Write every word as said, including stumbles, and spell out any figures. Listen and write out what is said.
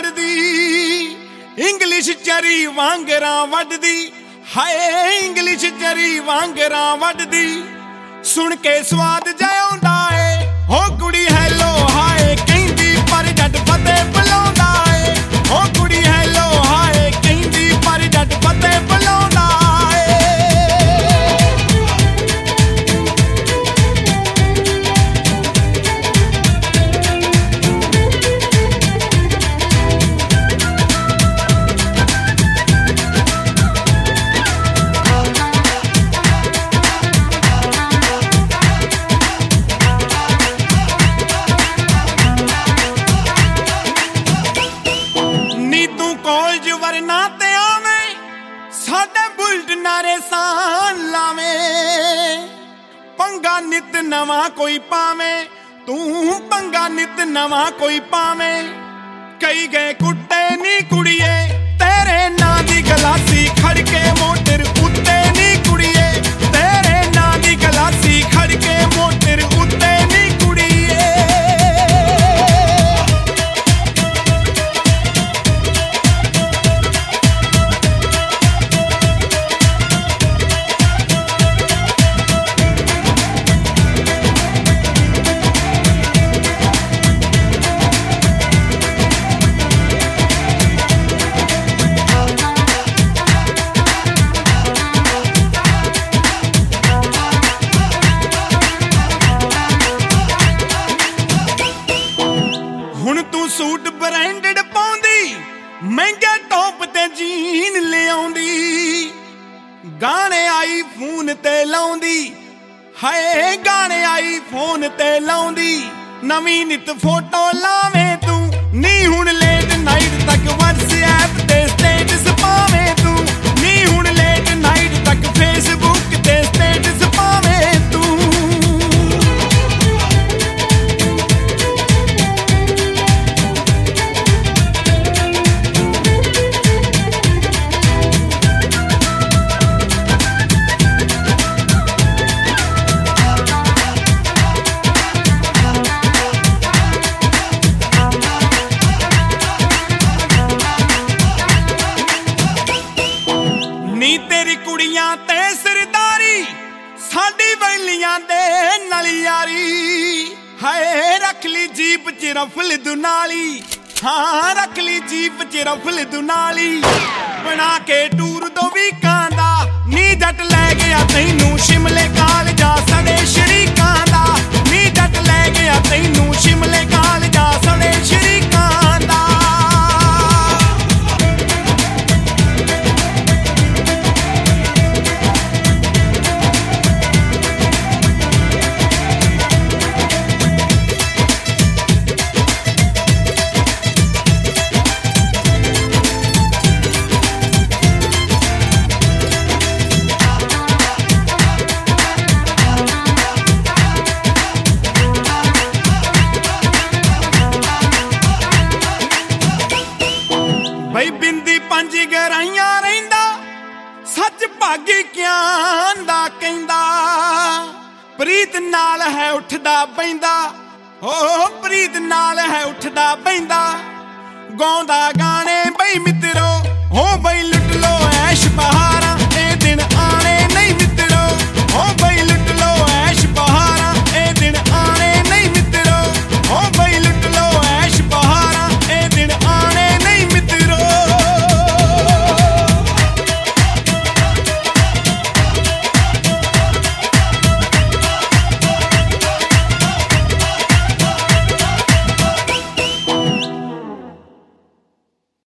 लड़दी English चरी वांगरा वड्डदी हाय English चरी वांगरा वड्डदी सुन के स्वाद जाउंदा ए हो कुड़ी हैलो हाय कहंदी पर जट फतेह बुलाउंदा ए हो कुड़ी हैलो हाय कहंदी पर जट फतेह बुलाउंदा ए साडे बुलट नारे सान लावे पंगा नित नवा कोई पावे तू पंगा नित नवा कोई पावे कई गए कुत्ते नी कुड़िए तेरे ना दी गलासी खड़के मोटर उत्ते नी कुड़िए तेरे ना दी गलासी खड़के मोटर उत्ते नी कुड़िए हुण तू सूट ब्रांडेड पाउंदी महंगे टॉप ते जीन ले आउंदी गाने आई फोन ते लाउंदी हाय गाने आई फोन ते लाउंदी नवी नित फोटो लावे तू नी हुण लेट नाइट तक व्हाट्सएप ते स्टेटस पावे तू नी हुण लेट नाइट तक फेसबुक ते स्टेटस पावे तू नी तेरी कुड़ियां ते सरदारी साडी वैलियां दे नाल यारी हाय रख ली जीप च रफल दुनाली हाँ रख ली जीप च रफल दुनाली बना के टूर दो वीकां दा नी जट लै गया तैनू शिमले कालजा सड़े शरीकां दा नी जट लै गया तैनू शिमले कालजा सड़े शरीकां दा बई बिंदी पंज गराइयां रहिंदा सच भागी क्यां दा कहंदा प्रीत नाल है उठदा बैंदा हो प्रीत नाल है उठदा बैंदा गाउंदा गाने बई मित्रो हो बई